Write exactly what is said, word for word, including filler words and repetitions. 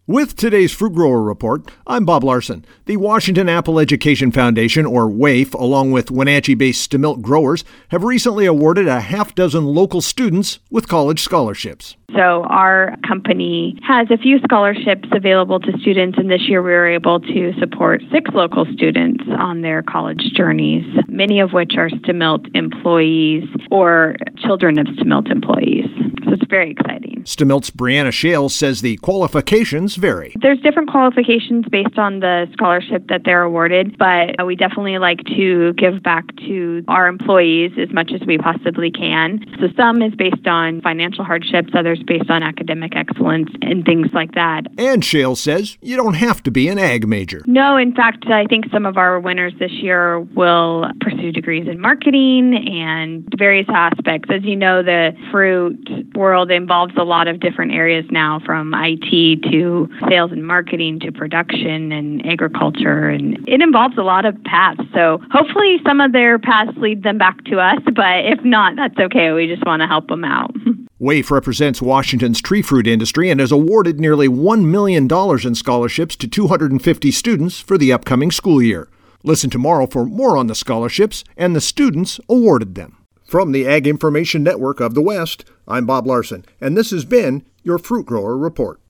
With today's Fruit Grower Report, I'm Bob Larson. The Washington Apple Education Foundation, or WAEF, along with Wenatchee-based Stemilt growers, have recently awarded a half dozen local students with college scholarships. So our company has a few scholarships available to students, and this year we were able to support six local students on their college journeys, many of which are Stemilt employees or children of Stemilt employees. So it's very exciting. Stemilt's Brianna Shales says the qualifications vary. There's different qualifications based on the scholarship that they're awarded, but we definitely like to give back to our employees as much as we possibly can. So some is based on financial hardships, others based on academic excellence and things like that. And Shales says you don't have to be an ag major. No, in fact, I think some of our winners this year will pursue degrees in marketing and various aspects. As you know, the fruit world involves a lot of different areas now, from I T to sales and marketing to production and agriculture, and it involves a lot of paths. So hopefully some of their paths lead them back to us, but if not, that's okay. We just want to help them out. WAEF represents Washington's tree fruit industry and has awarded nearly one million dollars in scholarships to two hundred fifty students for the upcoming school year. Listen tomorrow for more on the scholarships and the students awarded them. From the Ag Information Network of the West, I'm Bob Larson, and this has been your Fruit Grower Report.